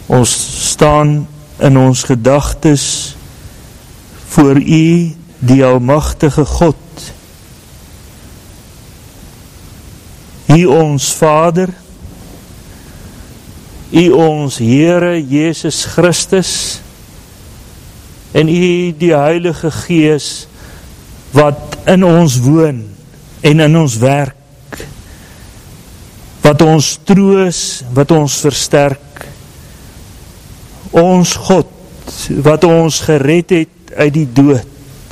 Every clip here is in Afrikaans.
Ons staan in ons gedagtes voor U, die almagtige God. U ons Vader, U ons Here Jesus Christus, en U die Heilige Gees, wat in ons woon en in ons werk, wat ons troos, wat ons versterk, ons God, wat ons gered het uit die dood.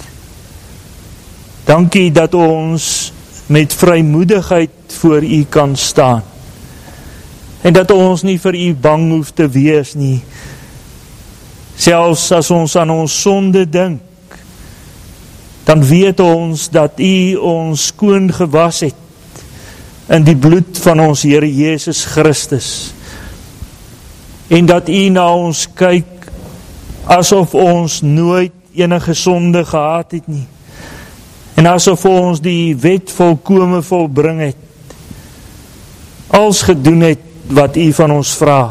Dankie dat ons met vrymoedigheid voor U kan staan, en dat ons nie vir U bang hoef te wees nie, selfs as ons aan ons sonde dink, dan weet ons dat U ons skoon gewas het, in die bloed van ons Here Jesus Christus, en dat U na ons kyk, asof ons nooit enige sonde gehad het nie, en asof ons die wet volkome volbring het, als gedoen het wat U van ons vra.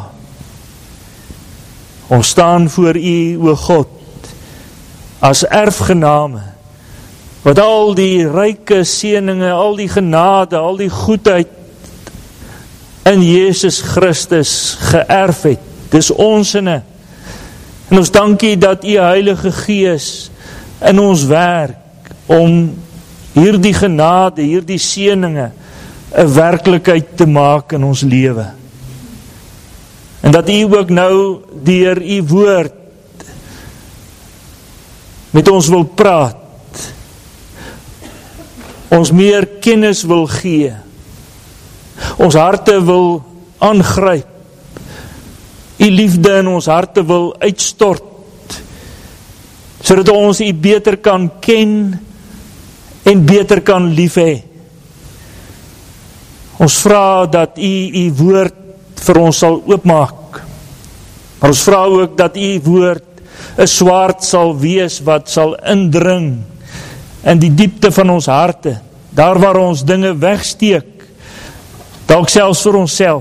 Ons staan voor U, o God, as erfgename, wat al die ryke seëninge, al die genade, al die goedheid in Jesus Christus geërf het. Dis onsinne. En ons dankie dat U Heilige Gees in ons werk, om hierdie genade, hierdie seëninge, 'n werklikheid te maak in ons lewe. En dat U ook nou deur U woord met ons wil praat, ons meer kennis wil gee, ons harte wil aangryp, U liefde in ons harte wil uitstort, sodat ons U beter kan ken en beter kan lief hê. Ons vra dat U woord vir ons sal oopmaak, maar ons vra ook dat U woord 'n swaard sal wees wat sal indring in die diepte van ons harte, daar waar ons dinge wegsteek, dalk selfs vir onsself.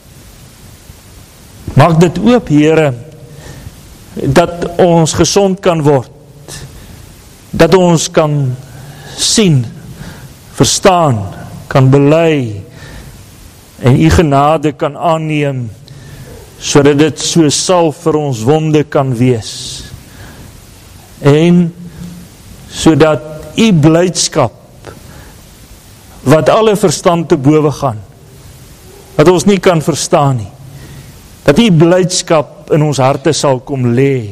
Maak dit oop, Here, dat ons gesond kan word, dat ons kan sien, verstaan, kan bely, en U genade kan aanneem, sodat dit so salf vir ons wonde kan wees. En sodat U blydskap, wat alle verstand te bowe gaan, wat ons nie kan verstaan nie, dat U blydskap in ons harte sal kom lê,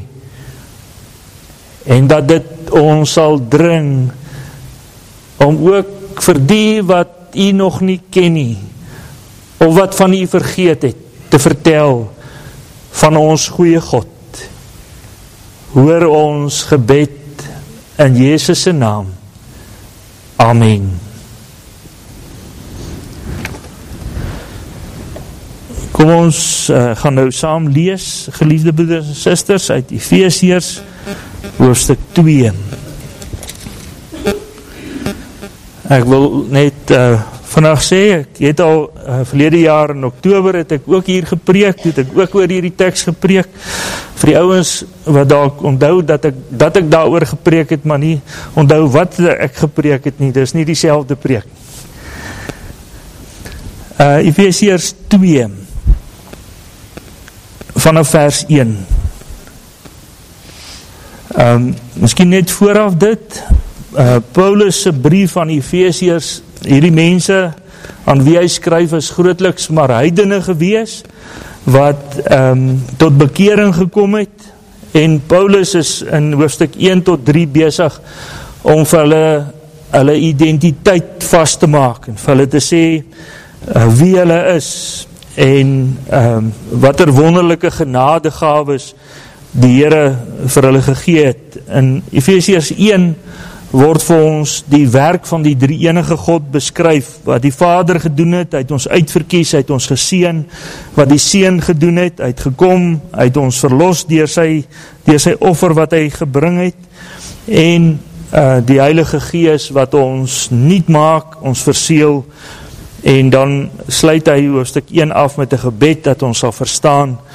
en dat dit ons sal dring, om ook vir die wat U nog nie ken nie, of wat van U vergeet het, te vertel van ons goeie God. Hoor ons gebed in Jesus se naam. Amen. Kom ons gaan nou saam lees, geliefde broeders en susters, uit Efesiërs hoofstuk 2. Ek wil net vandag sê, ek het al verlede jaar in Oktober het ek ook hier gepreek, het ek ook oor hierdie teks gepreek, vir die ouens wat dalk onthou dat ek daaroor gepreek het, maar nie onthou wat ek gepreek het nie, dis nie dieselfde preek. Efesiërs 2 vanaf vers 1. Miskien net vooraf dit, Paulus se brief aan Efesiërs, hierdie mense aan wie hy skryf is grootliks maar heidene gewees, wat tot bekering gekom het, en Paulus is in hoofstuk 1 tot 3 besig om vir hulle identiteit vast te maak, en vir hulle te sê wie hulle is, en wat wonderlike genadegawes die Here vir hulle gegee het. In Efesiërs 1 word vir ons die werk van die drie enige God beskryf, wat die Vader gedoen het, hy het ons uitverkies, hy het ons geseën, wat die Seun gedoen het, hy het gekom, hy het ons verlos deur sy offer wat hy gebring het, en die Heilige Gees wat ons nuut maak, ons verseël, en dan sluit hy hoofstuk 1 af met 'n gebed dat ons sal verstaan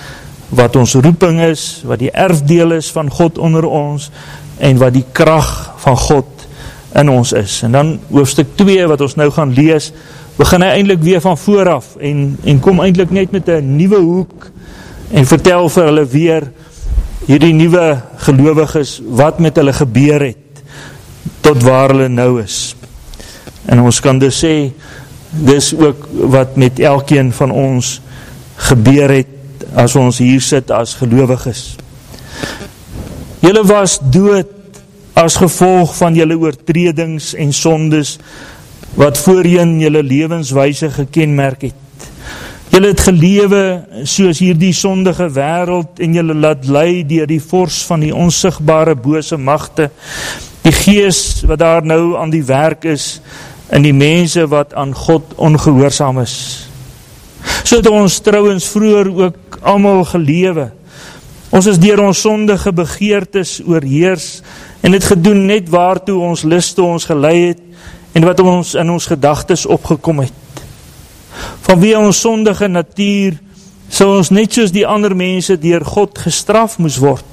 wat ons roeping is, wat die erfdeel is van God onder ons, en wat die krag van God in ons is. En dan hoofstuk 2 wat ons nou gaan lees, begin hy eintlik weer van vooraf, en kom eintlik net met 'n nuwe hoek, en vertel vir hulle weer, hierdie nuwe gelowiges, wat met hulle gebeur het, tot waar hulle nou is. En ons kan dus sê, dis ook wat met elkeen van ons gebeur het, as ons hier sit as gelowiges. Julle was dood as gevolg van julle oortredings en sondes, wat voorheen julle lewenswyse gekenmerk het. Julle het gelewe soos hierdie sondige wêreld, en julle laat lei deur die vors van die onsigbare bose magte, die gees wat daar nou aan die werk is, en die mense wat aan God ongehoorsaam is. So het ons trouwens vroeër ook almal gelewe. Ons is deur ons sondige begeertes oorheers, en het gedoen net waartoe ons liste ons gelei het, en wat ons in ons gedagtes opgekom het. Vanweë ons sondige natuur, sou ons net soos die ander mense deur God gestraf moes word.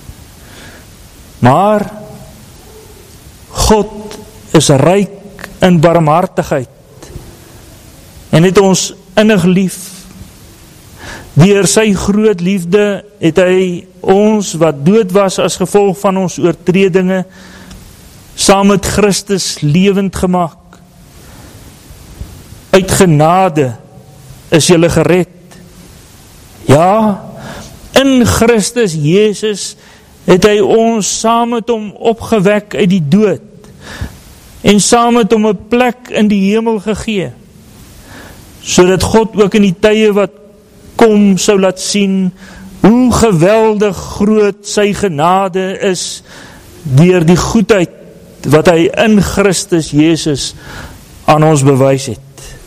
Maar God is ryk in barmhartigheid, en het ons innig lief. Deur sy groot liefde het hy ons wat dood was as gevolg van ons oortredinge, saam met Christus lewend gemaak. Uit genade is julle gered. Ja, in Christus Jesus het hy ons saam met hom opgewek uit die dood, en saam met hom 'n plek in die hemel gegee, sodat God ook in die tye wat kom sou laat sien, hoe geweldig groot sy genade is, deur die goedheid wat hy in Christus Jesus aan ons bewys het.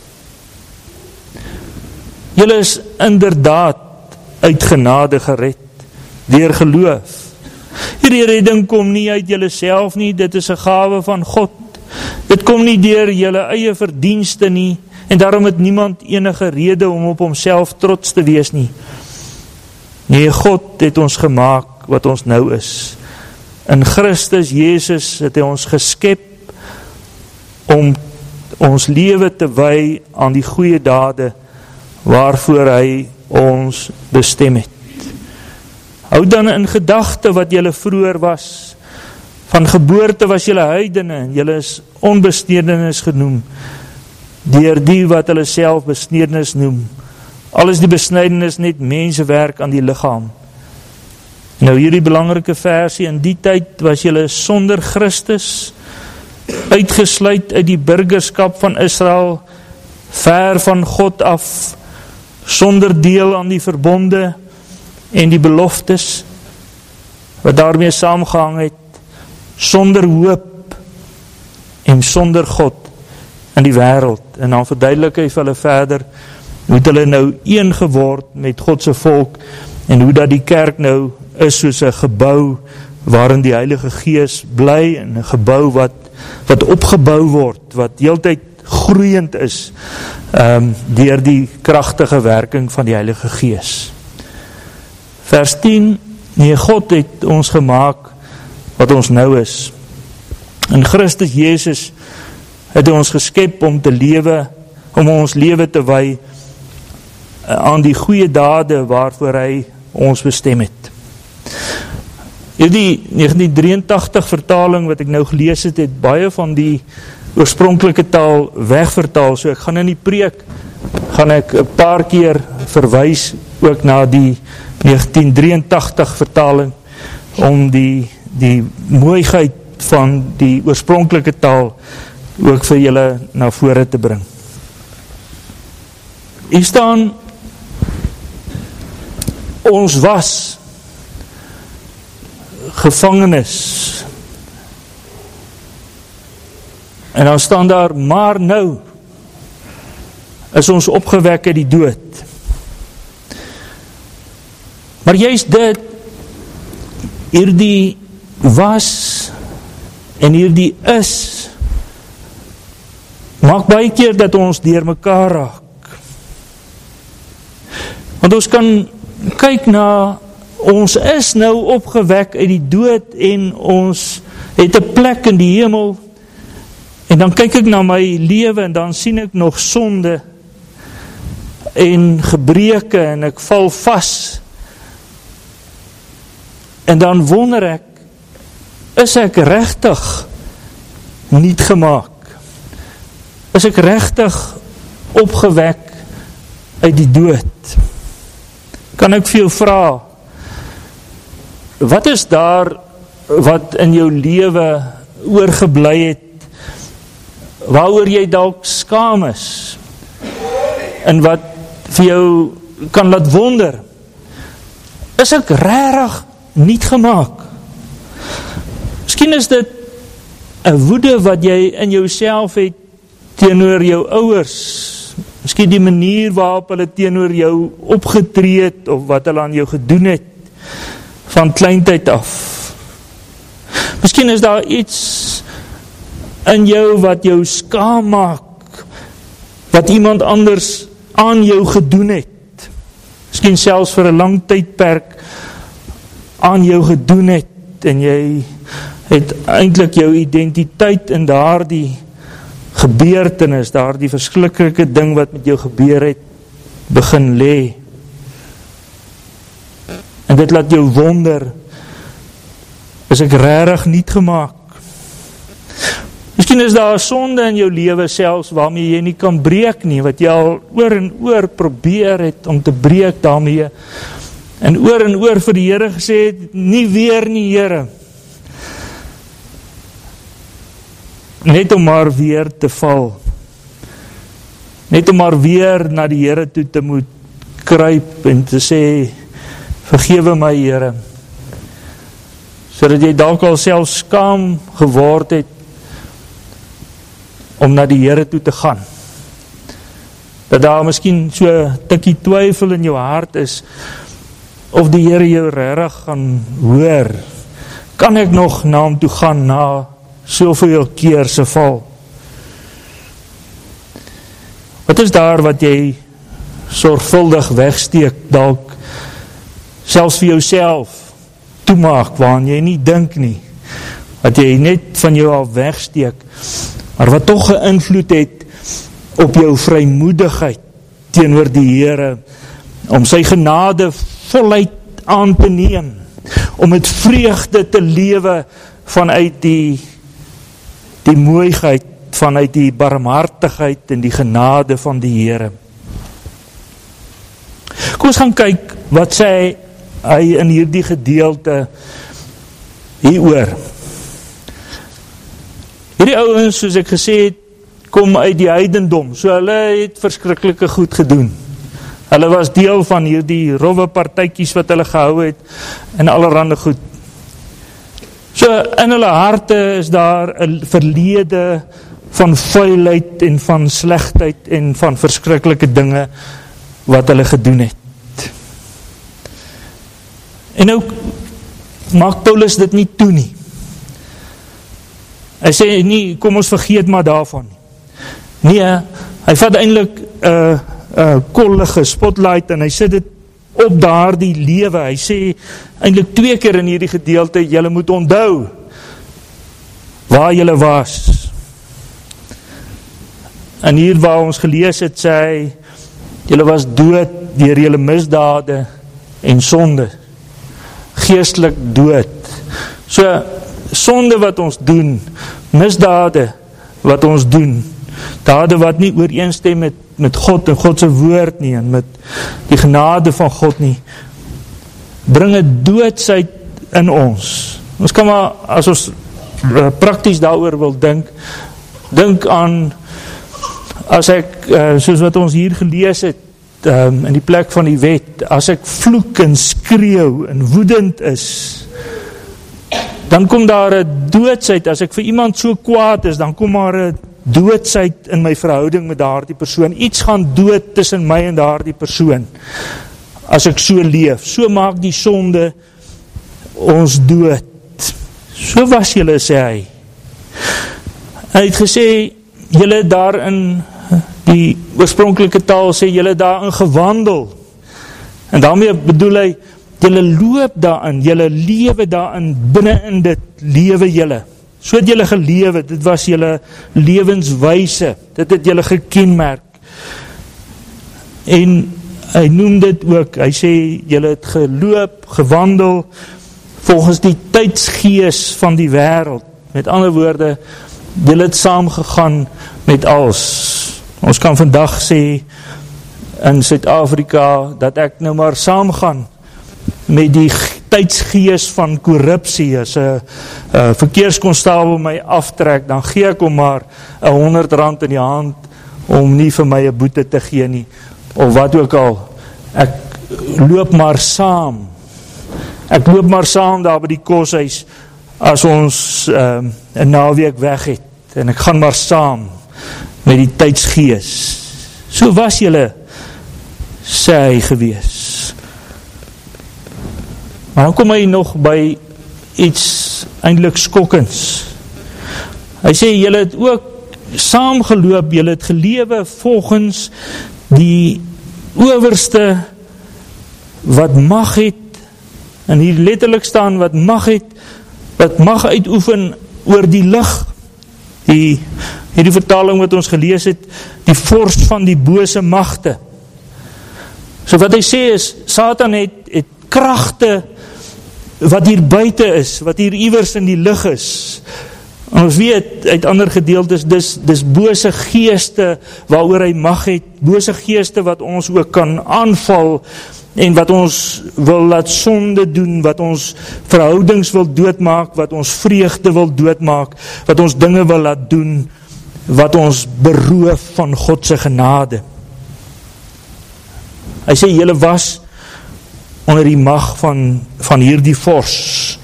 Julle is inderdaad uit genade gered, deur geloof. Hierdie redding kom nie uit julle self nie, dit is 'n gawe van God. Dit kom nie deur julle eie verdienste nie, en daarom het niemand enige rede om op homself trots te wees nie. Nee, God het ons gemaak wat ons nou is. In Christus Jesus het hy ons geskep om ons lewe te wy aan die goeie dade waarvoor hy ons bestem het. Hou dan in gedagte wat julle vroeër was. Van geboorte was julle heidene, en julle is onbesnedenis genoem, deur die wat hulle self besnedenis noem. Al is die besnydenis net mensewerk aan die liggaam. Nou hierdie belangrike versie, in die tyd was julle sonder Christus, uitgesluit uit die burgerskap van Israel, ver van God af, sonder deel aan die verbonde en die beloftes, wat daarmee saamgehang het, sonder hoop en sonder God in die wêreld. En dan verduidelik hy vir hulle verder, hoe het hulle nou een geword met Godse volk, en hoe dat die kerk nou is soos 'n gebou, waarin die Heilige Gees bly, en 'n gebou wat opgebou word, wat heeltyd groeiend is, deur die kragtige werking van die Heilige Gees. Vers 10, nee, God het ons gemaak wat ons nou is. In Christus Jesus het hy ons geskep om te lewe, om ons lewe te wy aan die goeie dade waarvoor hy ons bestem het. Hierdie 1983 vertaling wat ek nou gelees het, het baie van die oorspronklike taal wegvertaal, so ek gaan in die preek, gaan ek 'n paar keer verwys ook na die 1983 vertaling, om die mooiheid van die oorspronklike taal ook vir julle na vore te bring. Hier staan, ons was gevangenis, en dan staan daar, maar nou is ons opgewek uit die dood. Maar juist dit, hierdie was en hierdie is, maak baie keer dat ons deur mekaar raak. Want ons kan kyk na, ons is nou opgewek uit die dood en ons het 'n plek in die hemel, en dan kyk ek na my lewe en dan sien ek nog sonde en gebreke en ek val vas, en dan wonder ek, is ek regtig niet gemaak? Is ek regtig opgewek uit die dood? Kan ek vir jou vra, wat is daar wat in jou lewe oorgebly het, waaroor jy dalk skaam is, en wat vir jou kan laat wonder, is ek regtig niet gemaak? Miskien is dit 'n woede wat jy in jouself het teenoor jou ouers, miskien die manier waarop hulle teenoor jou opgetree het, of wat hulle aan jou gedoen het, van kleintyd af. Miskien is daar iets in jou wat jou skaam maak, wat iemand anders aan jou gedoen het, miskien selfs vir 'n lang tydperk aan jou gedoen het, en jy het eintlik jou identiteit in daardie gebeurtenis, daardie verskriklike ding wat met jou gebeur het, begin lê. En dit laat jou wonder, is ek regtig niet gemaak? Miskien is daar 'n sonde in jou lewe selfs, waarmee jy nie kan breek nie, wat jy al oor en oor probeer het om te breek daarmee, en oor vir die Here gesê het, nie weer nie, Here. Net om maar weer te val. Net om maar weer na die Here toe te moet kruip en te sê, vergewe my, Here. Sodat jy dalk al self skaam geword het om na die Here toe te gaan. Dat daar miskien so 'n tikkie twyfel in jou hart is, of die Here jou regtig gaan hoor. Kan ek nog na hom toe gaan na soveel keer se val? Wat is daar wat jy sorgvuldig wegsteek, dalk selfs vir jouself toemaak, waaraan jy nie dink nie, wat jy net van jou af wegsteek, maar wat toch 'n invloed het op jou vrymoedigheid teenoor die Here, om sy genade voluit aan te neem, om met vreugde te lewe vanuit die mooiheid, vanuit die barmhartigheid en die genade van die Here. Kom ons gaan kyk, wat sê hy in hierdie gedeelte hieroor. Hierdie ouens, soos ek gesê het, kom uit die heidendom, so hulle het verskriklike goed gedoen. Hulle was deel van hierdie rowwe partytjies wat hulle gehou het, en allerhande goed. So in hulle harte is daar 'n verlede van vuilheid en van slegheid en van verskriklike dinge wat hulle gedoen het. En nou maak Paulus dit nie toe nie. Hy sê nie, kom ons vergeet maar daarvan. Nee, hy vat eintlik 'n kollige spotlight en hy sit dit op daardie lewe. Hy sê eintlik 2 keer in hierdie gedeelte, julle moet onthou waar julle was. En hier waar ons gelees het, sê hy, julle was dood deur julle misdade en sonde. Geestelik dood. So, sonde wat ons doen, misdade wat ons doen, dade wat nie ooreenstem met God en God se woord nie, en met die genade van God nie, bring 'n doodsheid in ons. Ons kan maar, as ons prakties daaroor wil dink aan, as ek, soos wat ons hier gelees het, in die plek van die wet, as ek vloek en skreeu en woedend is, dan kom daar 'n doodsheid. As ek vir iemand so kwaad is, dan kom maar 'n doodsheid in my verhouding met daardie persoon. Iets gaan dood tussen my en daardie persoon, as ek so leef. So maak die sonde ons dood. So was julle, sê hy. Hy het gesê, julle daar in die oorspronklike taal sê, julle daarin gewandel. En daarmee bedoel hy, julle loop daarin, julle lewe daarin, binne in dit lewe julle. So het julle gelewe, dit was julle lewenswyse, dit het julle gekenmerk. En hy noem dit ook, hy sê, julle het geloop, gewandel, volgens die tydsgees van die wêreld. Met ander woorde, julle het saamgegaan met alles. Ons kan vandag sê, in Suid-Afrika, dat ek nou maar saamgaan met die tydsgees van korrupsie. As 'n verkeerskonstabel my aftrek, dan gee ek hom maar R100 in die hand, om nie vir my 'n boete te gee nie, of wat ook al. Ek loop maar saam. Ek loop maar saam daar by die koshuis, as ons 'n naweek weg het, en ek gaan maar saam met die tydsgees. So was julle, sê hy, gewees. Maar dan kom hy nog by iets eintlik skokkends. Hy sê, julle het ook saamgeloop, julle het gelewe volgens die owerste wat mag het, en hier letterlik staan, wat mag uitoefen oor die lig. Hierdie vertaling wat ons gelees het, die vors van die bose magte. So wat hy sê is, Satan het kragte wat hier buite is, wat hier iewers in die lig is. En ons weet uit ander gedeeltes, dis bose geeste waaroor hy mag het, bose geeste wat ons ook kan aanval, en wat ons wil laat sonde doen, wat ons verhoudings wil doodmaak, wat ons vreugde wil doodmaak, wat ons dinge wil laat doen, wat ons beroof van God se genade. Hy sê, julle was onder die mag van hierdie vors.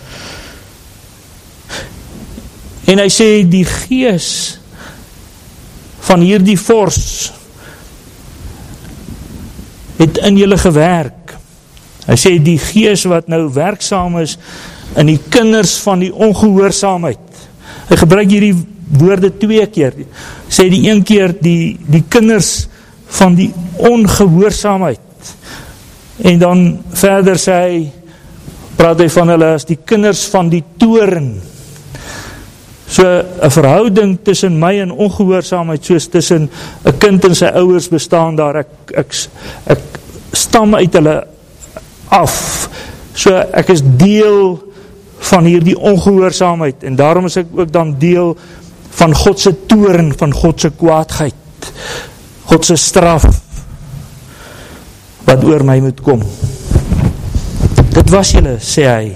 En hy sê, die gees van hierdie vors het in julle gewerk. Hy sê, die gees wat nou werksaam is in die kinders van die ongehoorsaamheid. Hy gebruik hierdie woorde 2 keer. Hy sê die een keer die kinders van die ongehoorsaamheid. En dan verder sê hy, praat hy van hulle as die kinders van die toorn. So 'n verhouding tussen my en ongehoorsaamheid, soos tussen 'n kind en sy ouers bestaan daar, ek stam uit hulle af. So ek is deel van hierdie ongehoorsaamheid, en daarom is ek ook dan deel van God se toorn, van God se kwaadheid, God se straf, wat oor my moet kom. Dit was julle, sê hy.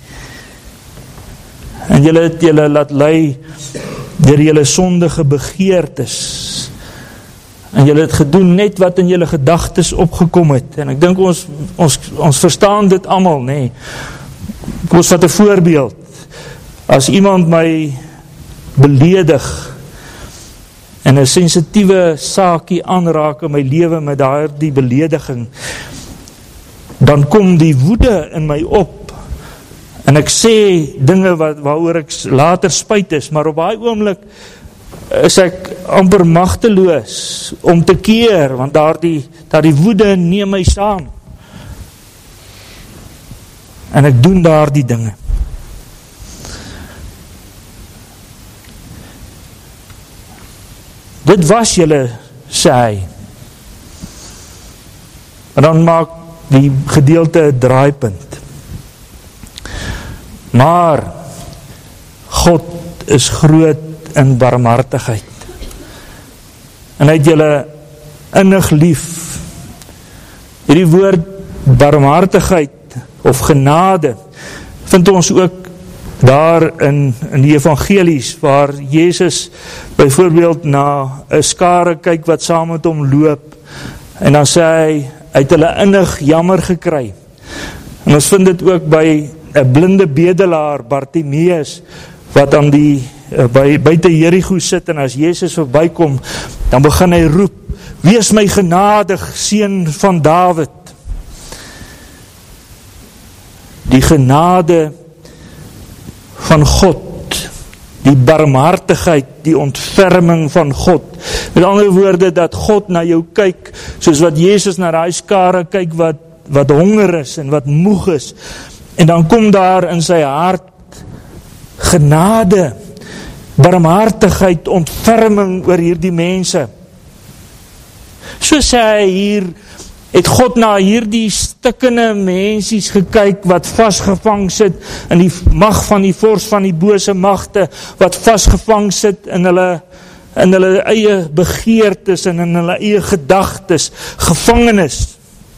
En julle het julle laat lei deur julle sondige begeertes. En julle het gedoen net wat in julle gedagtes opgekom het. En ek dink ons verstaan dit almal, nee. Kom ons vat 'n voorbeeld. As iemand my beledig en 'n sensitiewe saakie aanraak in my lewe met daardie belediging, dan kom die woede in my op. En ek sê dinge waaroor ek later spyt is, maar op daai oomblik is ek amper magteloos om te keer, want daardie woede neem my saam. En ek doen daardie dinge. Dit was julle, sê hy. En dan maak die gedeelte 'n draaipunt. Maar God is groot in barmhartigheid. En hy het julle innig lief. Hierdie woord barmhartigheid of genade vind ons ook daar in die evangelies, waar Jezus byvoorbeeld na 'n skare kyk wat saam met hom loop, en dan sê hy het hulle innig jammer gekry. En ons vind dit ook by 'n blinde bedelaar, Bartimeus, wat aan buite Jerigo sit, en as Jezus verbykom, dan begin hy roep, wees my genadig, seun van Dawid. Die genade van God, die barmhartigheid, die ontferming van God. Met ander woorde, dat God na jou kyk, soos wat Jezus na die skare kyk, wat honger is en wat moeg is. En dan kom daar in sy hart genade, barmhartigheid, ontferming oor hierdie mense. So sê hy hier, het God na hierdie stikkende mensies gekyk, wat vasgevang sit in die mag van die vors van die bose magte, wat vasgevang sit in hulle eie begeertes en in hulle eie gedagtes, gevangenes.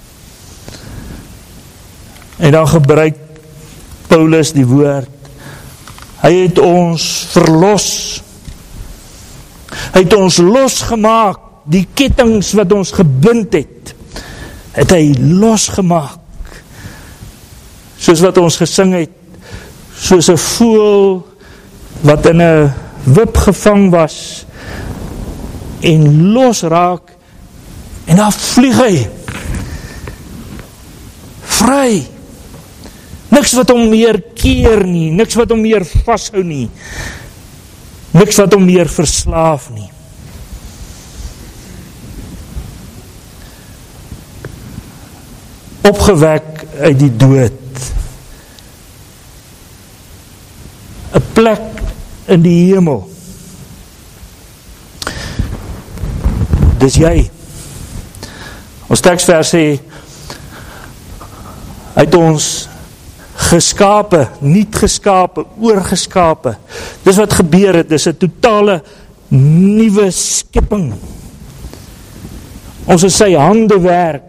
En dan gebruik Paulus die woord, hy het ons verlos, hy het ons losgemaak, die kettings wat ons gebind het hy losgemaak, soos wat ons gesing het, soos 'n voël wat in 'n wip gevang was, en losraak, en dan vlieg hy, vry, niks wat hom meer keer nie, niks wat hom meer vashou nie, niks wat hom meer verslaaf nie. Opgewek uit die dood, 'n plek in die hemel. Dis jy. Ons teksvers sê, hy het ons geskape, niet geskape, oorgeskape. Dis wat gebeur het, dis 'n totale nuwe skepping. Ons is sy handewerk,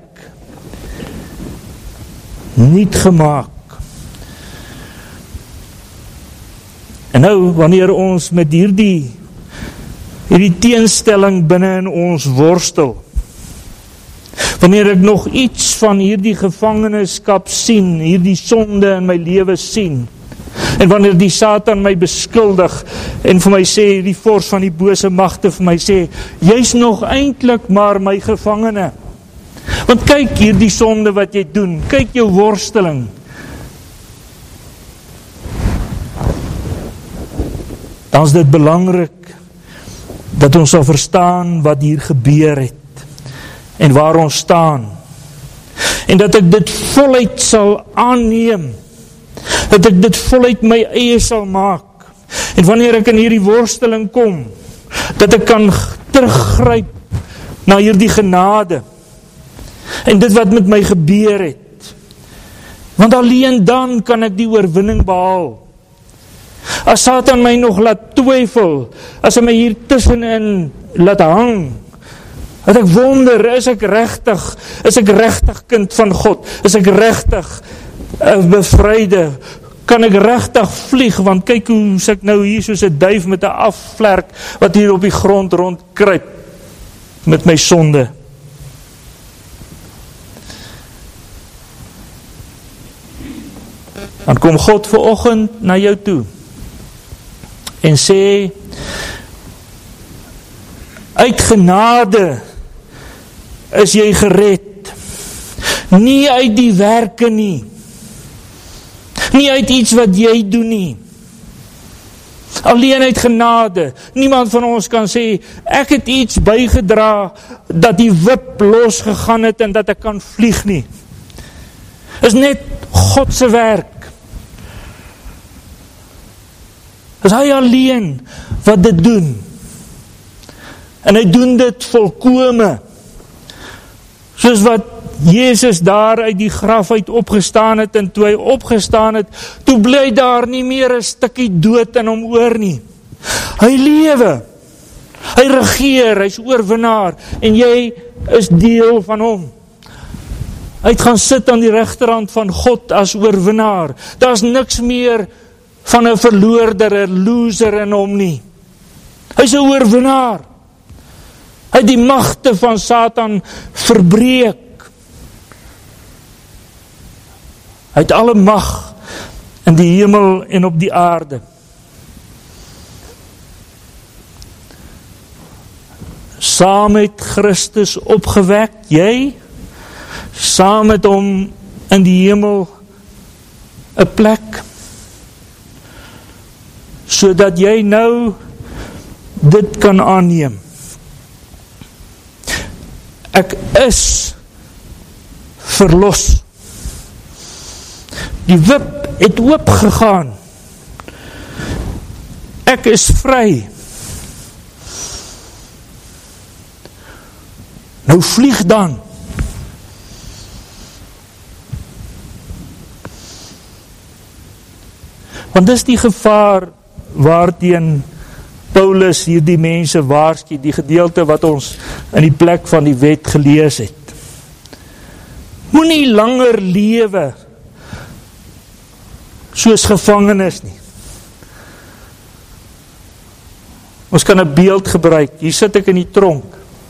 niet gemaak. En nou, wanneer ons met hierdie teenstelling binne in ons worstel, wanneer ek nog iets van hierdie gevangenskap sien, hierdie sonde in my lewe sien, en wanneer die Satan my beskuldig, en vir my sê, die vors van die bose magte vir my sê, jy's nog eintlik maar my gevangene. Want kyk hierdie sonde wat jy doen, kyk jou worsteling. Dan is dit belangrik dat ons sal verstaan wat hier gebeur het en waar ons staan. En dat ek dit voluit sal aanneem, dat ek dit voluit my eie sal maak. En wanneer ek in hierdie worsteling kom, dat ek kan teruggryp na hierdie genade en dit wat met my gebeur het. Want alleen dan kan ek die oorwinning behaal. As Satan my nog laat twyfel, as hy my hier tussenin laat hang, dat ek wonder, is ek regtig kind van God, is ek regtig bevryde, kan ek regtig vlieg, want kyk hoe ek nou hier soos 'n duif met 'n afvlerk, wat hier op die grond rondkruip, met my sonde. Dan kom God vanoggend na jou toe, en sê, uit genade is jy gered, nie uit die werke nie, nie uit iets wat jy doen nie, alleen uit genade. Niemand van ons kan sê, ek het iets bygedra, dat die wip losgegaan het, en dat ek kan vlieg nie. Is net God se werk. Is hy alleen wat dit doen. En hy doen dit volkome. Soos wat Jezus daar uit die graf uit opgestaan het, en toe hy opgestaan het, toe bly daar nie meer 'n stukkie dood in hom oor nie. Hy lewe. Hy regeer, hy's oorwinnaar, en jy is deel van hom. Hy het gaan sit aan die regterhand van God as oorwinnaar. Daar's niks meer van 'n verloorder, 'n loser in hom nie. Hy's 'n oorwinnaar. Hy het die magte van Satan verbreek. Hy het alle mag in die hemel en op die aarde. Saam met Christus opgewek, jy, saam met hom in die hemel 'n plek, sodat jy nou dit kan aanneem. Ek is verlos. Die wip het oop gegaan. Ek is vry. Nou vlieg dan. Want dis die gevaar waarteen Paulus hierdie mense waarsku, die gedeelte wat ons in die plek van die wet gelees het. Moenie langer lewe soos gevangenes nie. Ons kan 'n beeld gebruik. Hier sit ek in die tronk.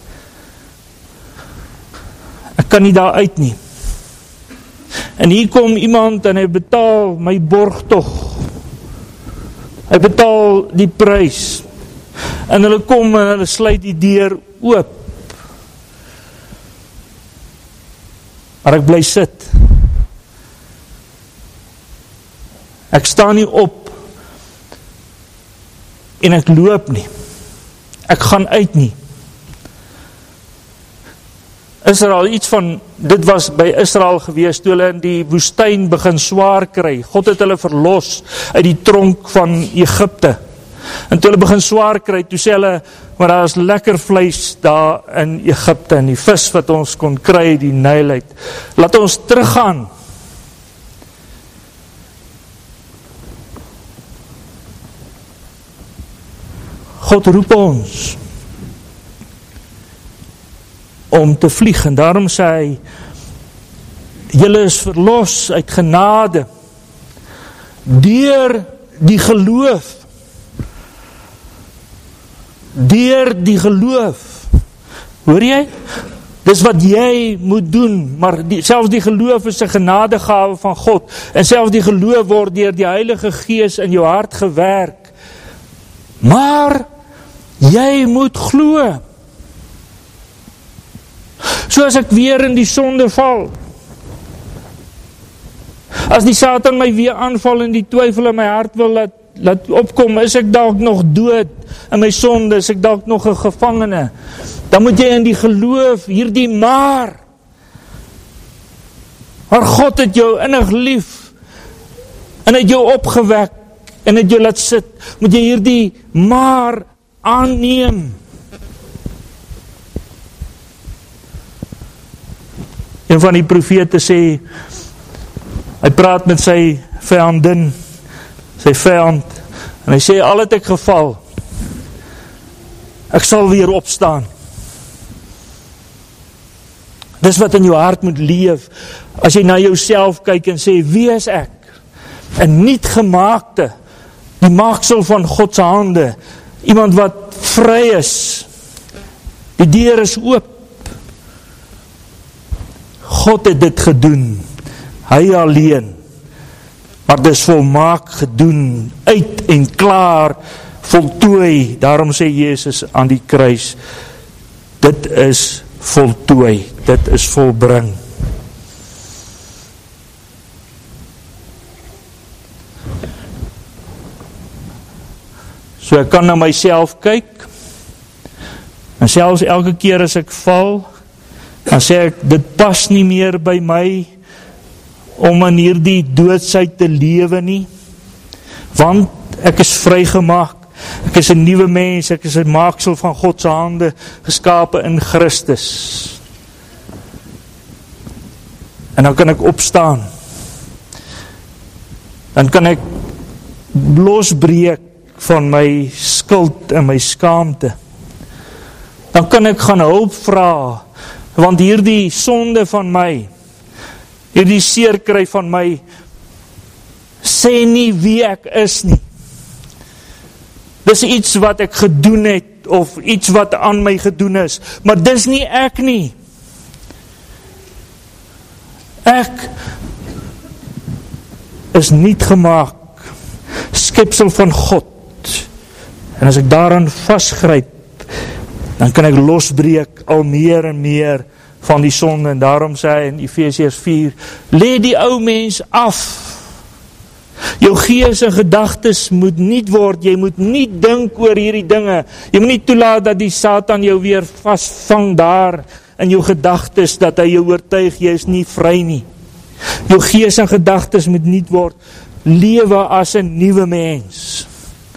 Ek kan nie daar uit nie. En hier kom iemand en hy betaal my borgtog. Hy betaal die prys. En hulle kom en hulle sluit die deur oop. Maar ek bly sit. Ek staan nie op en ek loop nie. Ek gaan uit nie. Israel, iets van, dit was by Israel gewees, toe hulle in die woestyn begin swaar kry. God het hulle verlos uit die tronk van Egipte. En toe hulle begin swaar kry, toe sê hulle, maar daar is lekker vleis daar in Egipte, en die vis wat ons kon kry, die Nyl uit. Laat ons teruggaan. God roep ons om te vlieg, en daarom sê hy, julle is verlos uit genade, deur die geloof, hoor jy? Dis wat jy moet doen, maar selfs die geloof is 'n genadegawe van God, en selfs die geloof word deur die Heilige Gees in jou hart gewerk, maar jy moet glo. So as ek weer in die sonde val, as die Satan my weer aanval en die twyfel in my hart wil laat opkom, is ek dalk nog dood in my sonde, is ek dalk nog 'n gevangene, dan moet jy in die geloof hierdie maar God het jou innig lief en het jou opgewek en het jou laat sit, moet jy hierdie maar aanneem. Een van die profete sê, hy praat met sy vyandin, sy vyand, en hy sê, al het ek geval, ek sal weer opstaan. Dis wat in jou hart moet leef, as jy na jouself kyk en sê, wie is ek? En niet gemaakte, die maaksel van Godse hande, iemand wat vry is, die deur is oop. God het dit gedoen, hy alleen, maar dis volmaak gedoen, uit en klaar, voltooi, daarom sê Jezus aan die kruis, dit is voltooi, dit is volbring. So ek kan na myself kyk, en selfs elke keer as ek val, dan sê ek, dit pas nie meer by my, om in hierdie doodsheid te lewe nie, want ek is vrygemaak, ek is 'n nuwe mens, ek is 'n maaksel van Godse hande, geskape in Christus. En dan kan ek opstaan, dan kan ek losbreek van my skuld en my skaamte, dan kan ek gaan hulp vra, want hierdie sonde van my, hierdie seerkry van my, sê nie wie ek is nie. Dis iets wat ek gedoen het, of iets wat aan my gedoen is, maar dis nie ek nie. Ek is niet gemaak, skepsel van God, en as ek daaraan vasgryp, dan kan ek losbreek al meer en meer van die sonde, en daarom sê hy in Efesiërs 4, lê die ou mens af, jou gees en gedagtes moet niet word, jy moet nie dink oor hierdie dinge, jy moet nie toelaat dat die Satan jou weer vastvang daar, in jou gedagtes, dat hy jou oortuig, jy is nie vry nie, Jou gees en gedagtes moet nuut word. Lewe as 'n nuwe mens.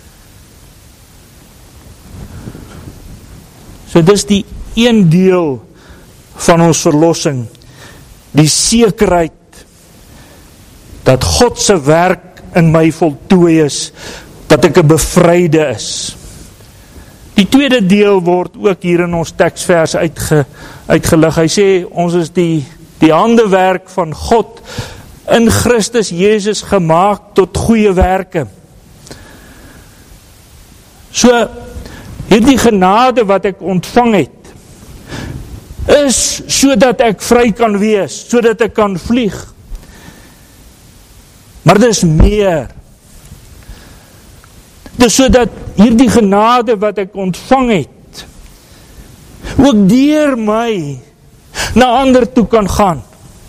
So dis die een deel van ons verlossing, die sekerheid dat God se werk in my voltooi is, dat ek 'n bevryde is. Die tweede deel word ook hier in ons teksvers uitgelig. Hy sê, ons is die handewerk van God in Christus Jesus gemaak tot goeie werke. So, hierdie genade wat ek ontvang het, is sodat ek vry kan wees, sodat ek kan vlieg. Maar dis meer. Dis sodat hierdie genade wat ek ontvang het, ook deur my na ander toe kan gaan.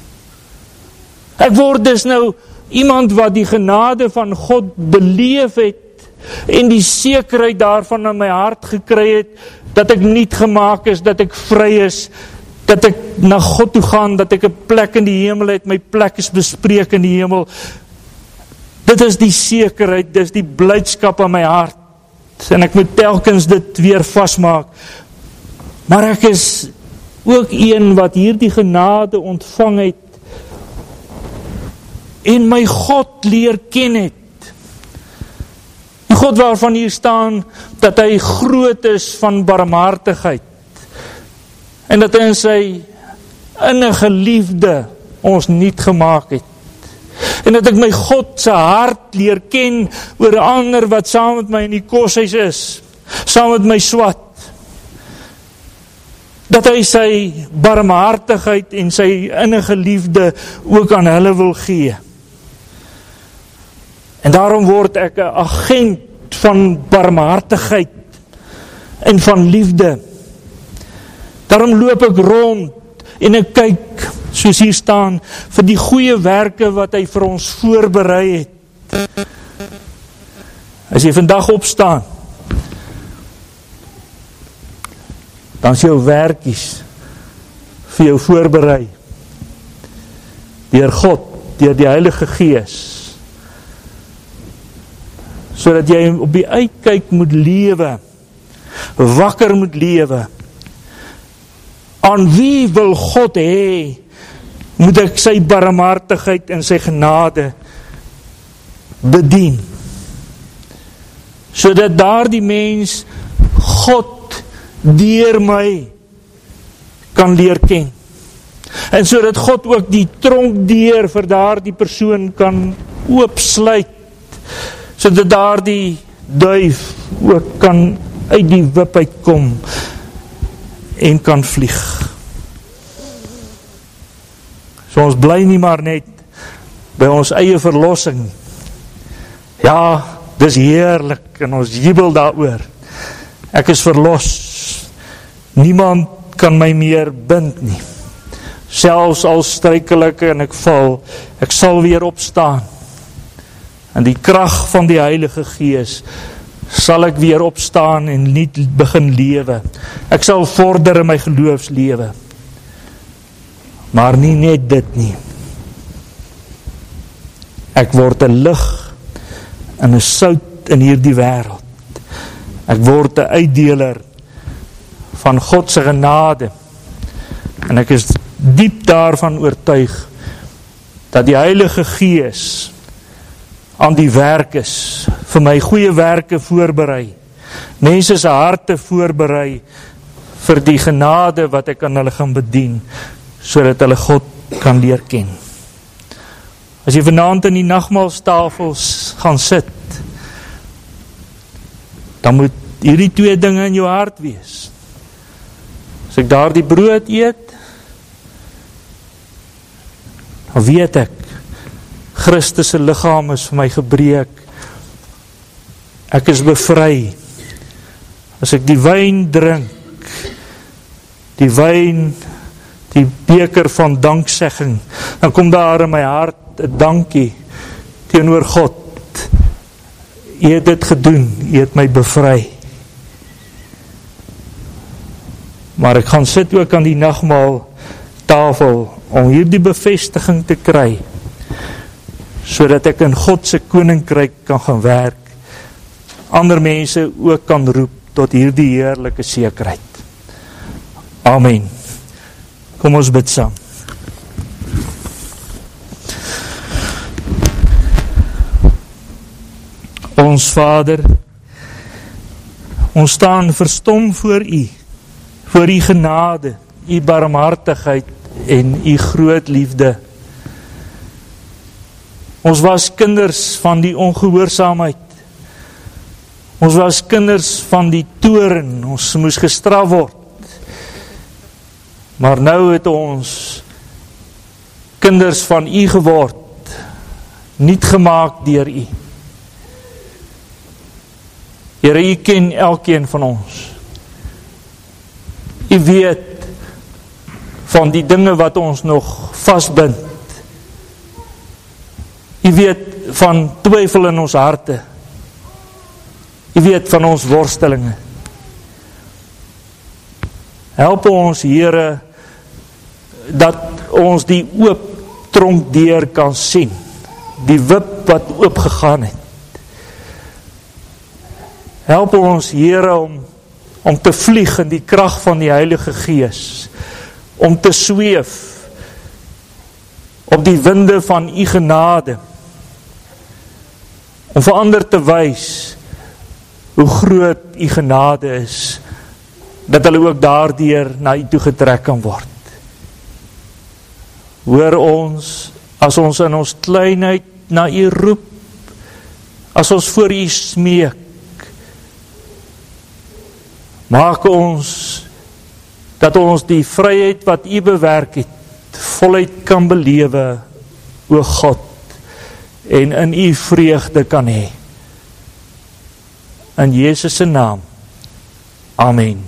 Ek word dus nou iemand wat die genade van God beleef het, en die sekerheid daarvan in my hart gekry het, dat ek nuut gemaak is, dat ek vry is, dat ek na God toe gaan, dat ek 'n plek in die hemel het, my plek is bespreek in die hemel. Dit is die sekerheid, dit is die blydskap in my hart, en ek moet telkens dit weer vasmaak. Maar ek is ook een wat hierdie genade ontvang het, en my God leer ken het. Die God waarvan hier staan, dat hy groot is van barmhartigheid, en dat hy in sy innige liefde ons nuut gemaak het, en dat ek my God se hart leer ken oor 'n ander wat saam met my in die koshuis is, saam met my swat, dat hy sy barmhartigheid en sy innige liefde ook aan hulle wil gee. En daarom word ek 'n agent van barmhartigheid en van liefde. Daarom loop ek rond en ek kyk, soos hier staan, vir die goeie werke wat hy vir ons voorberei het. As jy vandag opstaan, dan is jou werkies vir jou voorberei deur God, deur die Heilige Gees, sodat jy op die uitkyk moet lewe, wakker moet lewe. Aan wie wil God hê, moet ek sy barmhartigheid en sy genade bedien, sodat daardie mens God deur my kan leer ken, en sodat God ook die tronkdeur vir daardie persoon kan oopsluit, sodat daardie duif ook kan uit die wip uitkom en kan vlieg. So ons bly nie maar net by ons eie verlossing. Ja, dis heerlik en ons jubel daaroor. Ek is verlos. Niemand kan my meer bind nie. Selfs al struikel ek en ek val, ek sal weer opstaan. En die krag van die Heilige Gees sal ek weer opstaan en nuut begin lewe. Ek sal vorder in my geloofslewe. Maar nie net dit nie. Ek word 'n lig en 'n sout in hierdie wêreld. Ek word 'n uitdeler van God se genade. En ek is diep daarvan oortuig dat die Heilige Gees aan die werk is, vir my goeie werke voorberei, mense se harte voorberei vir die genade wat ek aan hulle gaan bedien, sodat hulle God kan leer ken. As jy vanaand in die nagmaalstafels gaan sit, dan moet hierdie twee dinge in jou hart wees. As ek daardie brood eet, dan weet ek, Christus se liggaam is vir my gebreek. Ek is bevry. As ek die wyn drink, die wyn, die beker van danksegging, dan kom daar in my hart 'n dankie teenoor God. U het dit gedoen, u het my bevry. Maar ek gaan sit ook aan die nagmaal tafel om hierdie bevestiging te kry, sodat ek in God se koninkryk kan gaan werk, ander mense ook kan roep tot hierdie heerlike sekerheid. Amen. Kom ons bid saam. Ons Vader, ons staan verstom voor U genade, U barmhartigheid en U groot liefde. Ons was kinders van die ongehoorsaamheid. Ons was kinders van die toorn, ons moes gestraf word. Maar nou het ons kinders van U geword, niet gemaak deur U. Here, U ken elkeen van ons. U weet van die dinge wat ons nog vastbind. U weet van twyfel in ons harte. U weet van ons worstelinge. Help ons, Here, dat ons die oop tronkdeur kan sien, die wip wat oopgegaan het. Help ons, Here, om te vlieg in die krag van die Heilige Gees, om te sweef op die winde van U genade, om vir ander te wys hoe groot U genade is, dat hulle ook daardeur na U toe getrek kan word. Hoor ons, as ons in ons kleinheid na U roep, as ons voor U smeek, maak ons, dat ons die vryheid wat U bewerk het, voluit kan belewe, o God, en in U vreugde kan hê. In Jesus se naam. Amen.